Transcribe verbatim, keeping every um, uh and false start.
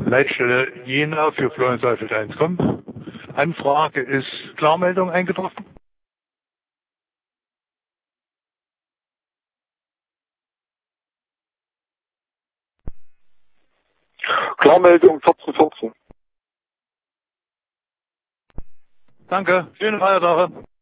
Leitstelle Jena für Florian Seifeld eins kommt. Anfrage ist Klarmeldung eingetroffen. Klarmeldung vierzehn vierzehn. Danke, schöne Feiertage.